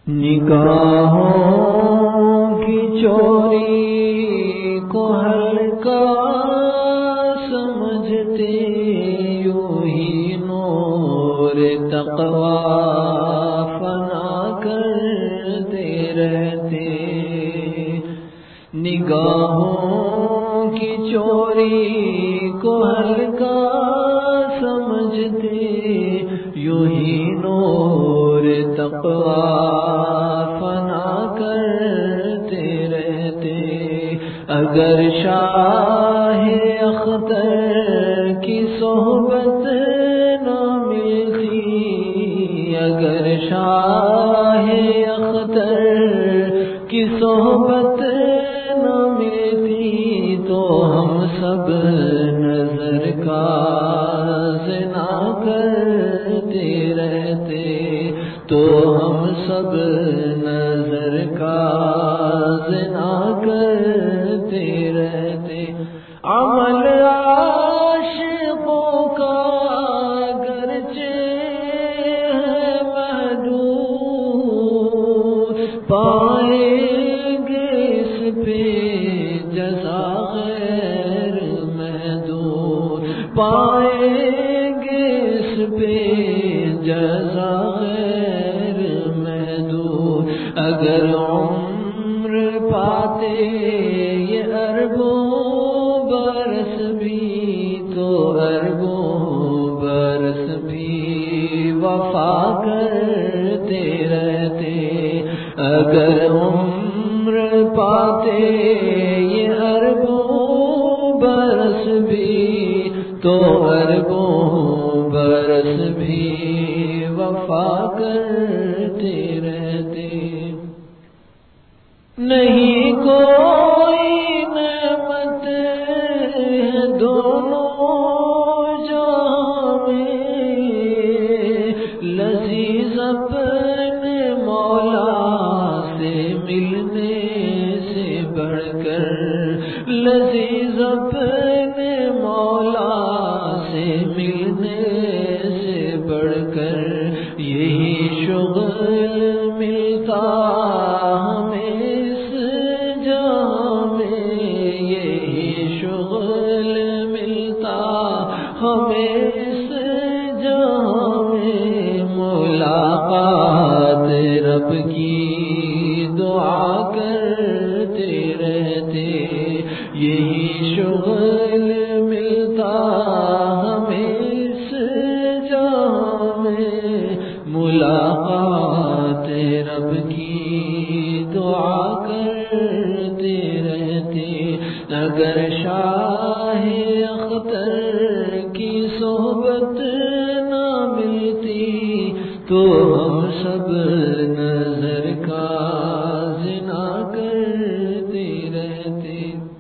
نگاہوں کی چوری کو ہلکا سمجھتے یوں ہی نور تقوی فنا کرتے رہتے. نگاہوں کی چوری کو ہلکا سمجھتے یوں ہی نور تقوی فنا کرتے رہتے. اگر شاہ اختر کی صحبت نہ ملتی، اگر شاہ اختر کی صحبت نہ ملتی تو ہم سب نظر کا زنا کرتے رہتے، تو ہم سب نظر کا زنا کرتے رہتے. عمل عاشقوں کا گرچہ ہے محدود، پائیں گے اس پہ جزا غیر محدود، پائیں گے اس پہ جزا غیر محدود. اگر عمر پاتے یہ اربوں برس بھی تو اربوں برس بھی وفا کرتے رہتے. اگر عمر پاتے یہ اربوں برس بھی تو اربوں برس بھی وفا کرتے رہتے. نہیں کوئی نعمت ہے دونوں جہاں میں لذیذ اپنے مولا سے ملنے سے بڑھ کر، لذیذ اپنے مولا سے ملنے سے بڑھ کر. یہی شغل ملتا ہمیں اس جہاں میں، یہی شغل ملتا ہمیں اس جہاں میں. ملاقات رب کی دعا کرتے رہتے، یہی شغل ملتا ہمیں اس جہاں میں. ملاقات رب کی دعا کرتے رہتے. اگر شاہ اختر کی صحبت نہ ملتی تو ہم سب نظر کا زنا کرتے رہتے.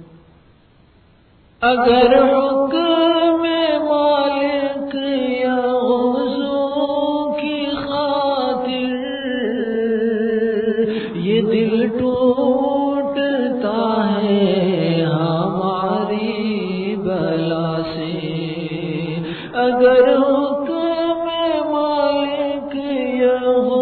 اگر حکم مالک یا غوثوں کی خاطر یہ دل ٹوٹتا ہے ہماری بلا سے، اگر حکم مالک یا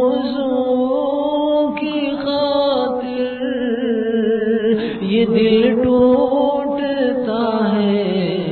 غوثوں کی خاطر یہ دل ٹوٹتا ہے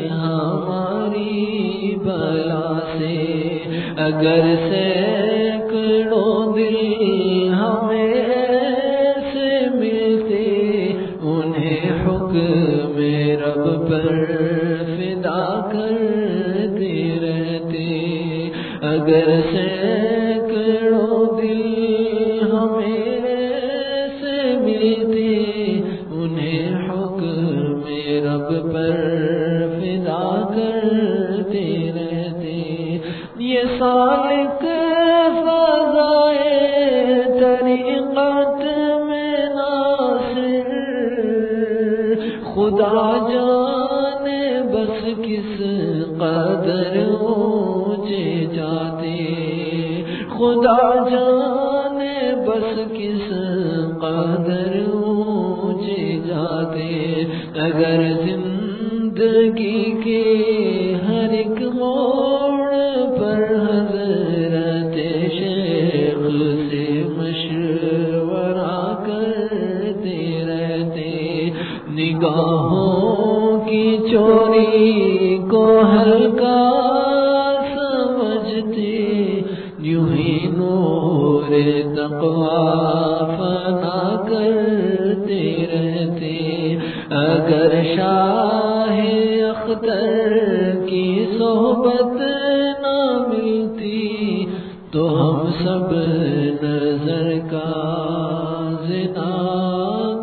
ہماری بلا سے. اگر سینکڑوں دل ہمیں ایسے ملتے انہیں حکم رب پر فدا کرتے رہتے. اگر سینکڑوں دل ہمیں ایسے ملتے انہیں حکم رب پر فدا کرتے رہتے. یہ سالک فضائے طریقت میں ناصر خدا جانے بس کس قدر اونچے جاتے، خدا جانے بس کس قدر اونچے جاتے. اگر زندگی کے ہر ایک موڑ پر حضرت شیخ سے مشورہ چوری کو ہلکا سمجھتے، یوں ہی نور تقویٰ فنا کرتے رہتے۔ اگر شاہ اختر کی صحبت نہ ملتی تو ہم سب نظر کا زنا